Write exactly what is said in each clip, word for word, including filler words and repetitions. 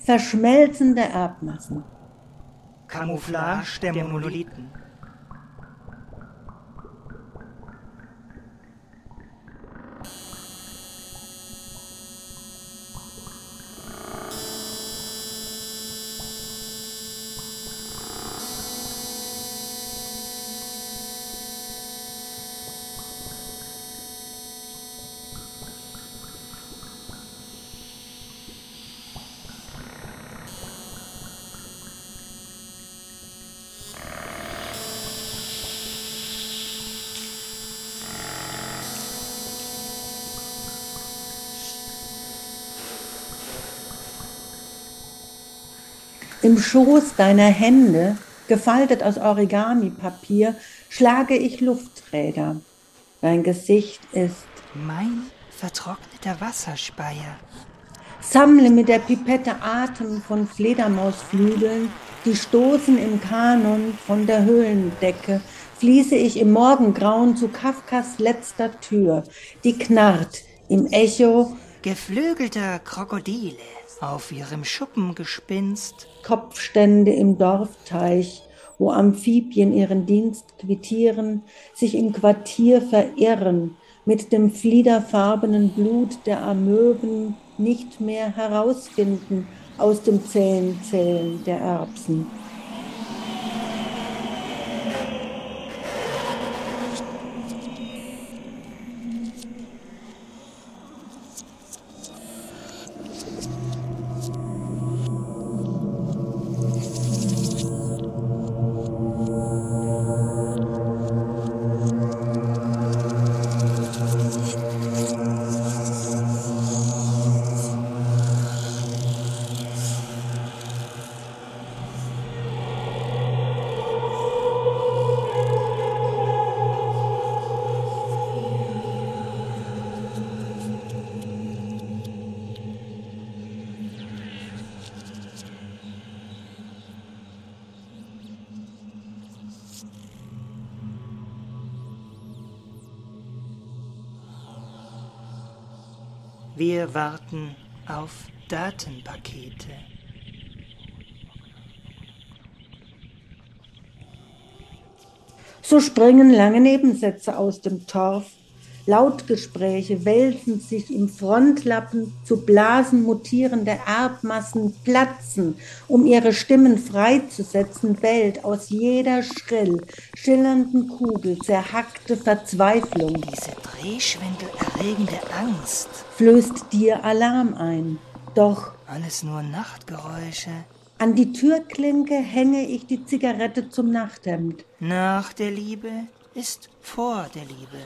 verschmelzende Erdmassen. Camouflage der Monolithen. Im Schoß deiner Hände, gefaltet aus Origami-Papier, schlage ich Luftträger. Dein Gesicht ist mein vertrockneter Wasserspeier. Sammle mit der Pipette Atem von Fledermausflügeln, die stoßen im Kanon von der Höhlendecke, fließe ich im Morgengrauen zu Kafkas letzter Tür, die knarrt im Echo geflügelter Krokodile auf ihrem Schuppengespinst, Kopfstände im Dorfteich, wo Amphibien ihren Dienst quittieren, sich im Quartier verirren, mit dem fliederfarbenen Blut der Amöben nicht mehr herausfinden aus dem zähen Zellen der Erbsen. Wir warten auf Datenpakete. So springen lange Nebensätze aus dem Torf. Lautgespräche wälzen sich im Frontlappen, zu Blasen mutierende Erbmassen platzen, um ihre Stimmen freizusetzen, bellt aus jeder schrill, schillernden Kugel zerhackte Verzweiflung. Diese drehschwindelerregende Angst flößt dir Alarm ein. Doch alles nur Nachtgeräusche. An die Türklinke hänge ich die Zigarette zum Nachthemd. Nach der Liebe ist vor der Liebe.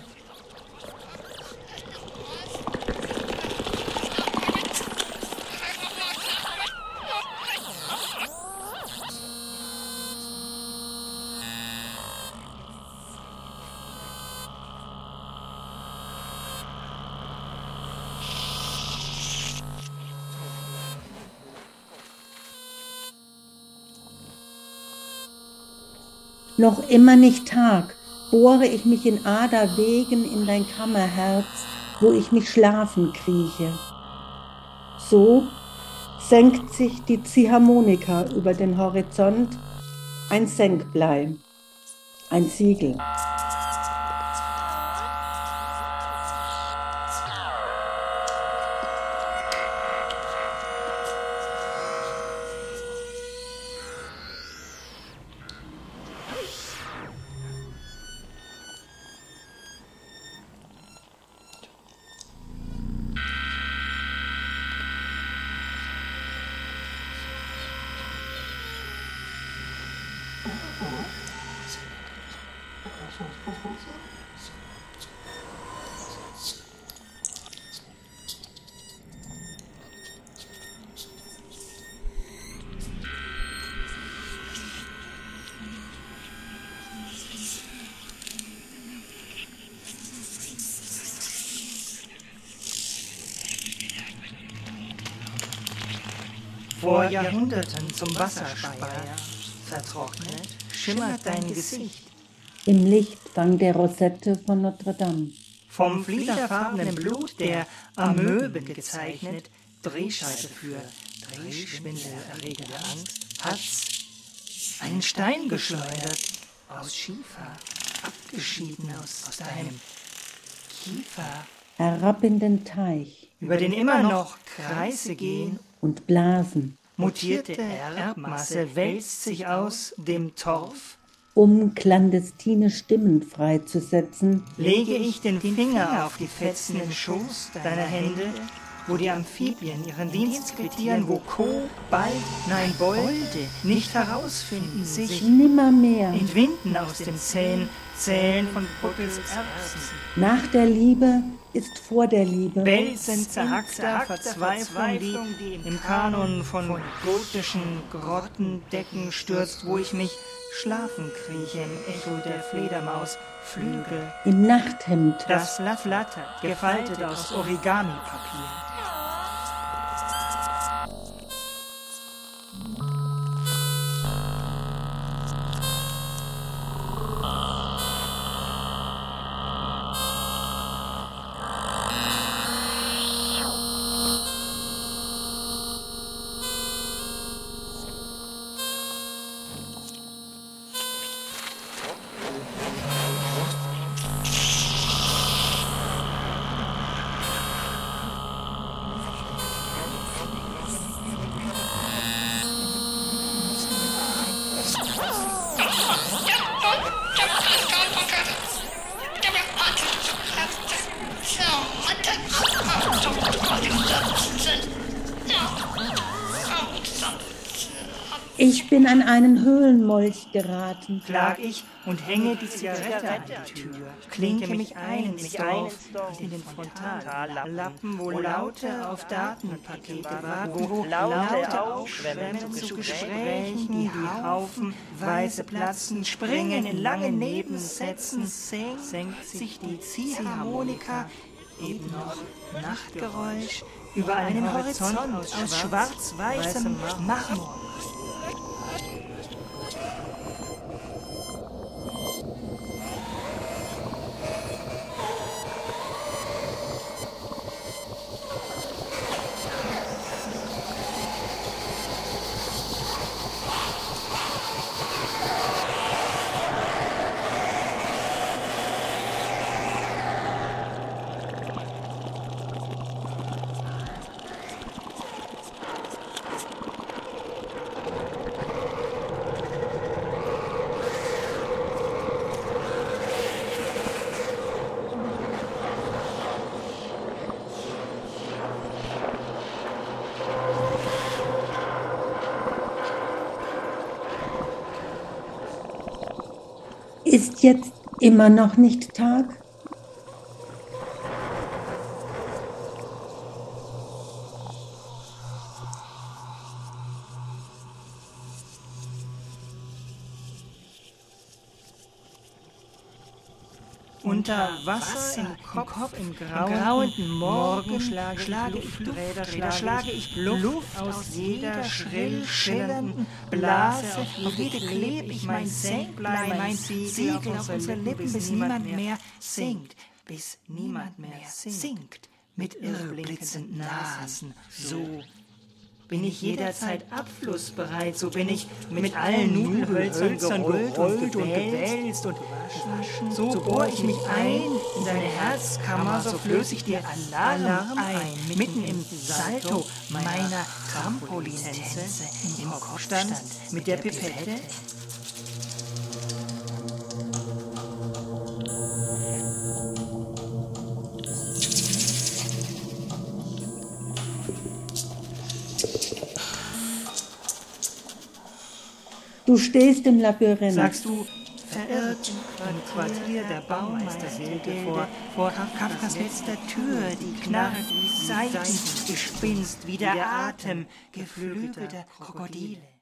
Noch immer nicht Tag, bohre ich mich in Aderwegen in dein Kammerherz, wo ich mich schlafen krieche. So senkt sich die Ziehharmonika über den Horizont, ein Senkblei, ein Siegel. Vor Jahrhunderten zum Wasserspeier vertrocknet, schimmert dein Gesicht. Im Lichtfang der Rosette von Notre Dame. Vom fliederfarbenen Blut der Amöben gezeichnet, Drehscheibe für Drehschwindelerregende Angst, hat's einen Stein geschleudert, aus Schiefer, abgeschieden aus, aus deinem Kiefer. Herab in den Teich, Über den immer noch Kreise gehen, und blasen, mutierte Erbmasse wälzt sich aus dem Torf. um clandestine Stimmen freizusetzen, Lege ich den Finger auf die Fetzen im Schoß deiner Hände, wo die Amphibien ihren Dienst quittieren, wo Kobalt, nein Bolde nicht herausfinden, sich nimmermehr. entwinden aus dem zähen Zählen von Puttels Erbsen. Nach der Liebe ist vor der Liebe. Wälzend zerhackter Verzweiflung, die im Kanon von gotischen Grottendecken stürzt, wo ich mich schlafen krieche im Echo der Fledermaus, Flügel. Im Nachthemd, Das flattert, gefaltet aus Origami-Papier. ich bin an einen Höhlenmolch geraten. Klag ich und hänge die Zigarette an die Tür, klinke mich ein ins Dorf, in den Frontallappen, wo Laute auf Datenpakete warten, wo Laute aufschwemmen zu Gesprächen, die Haufen weiße platzen, springen in lange Nebensätzen, senkt sich die Ziehharmonika, eben noch Nachtgeräusch, über einen Horizont aus schwarz-weißem Marmor. Ist jetzt immer noch nicht Tag? Unter Wasser, im Kopf, im grauenden Morgen schlage, schlage ich Lufträder, schlage, schlage ich Luft aus jeder schrill schillernden Blase, auf jede kleb ich mein Senkblei, mein Siegel auf unsere Lippen, bis niemand mehr singt, bis niemand mehr singt, mit irrblitzenden Nasen, so bin ich jederzeit abflussbereit, so bin ich mit allen Nudelhölzern gerollt und gewälzt und gewaschen. So bohr ich mich ein in deine Herzkammer, so flöß ich dir Alarm ein, mitten im Salto meiner Trampolintänze im Kopfstand mit der Pipette. Du stehst im Labyrinth. Sagst du, verirrt im Quartier der Baumeistersilke vor, vor Kafkas letzter Tür, die knarrt wie Seitengespinst, wie der Atem geflügelter Krokodile.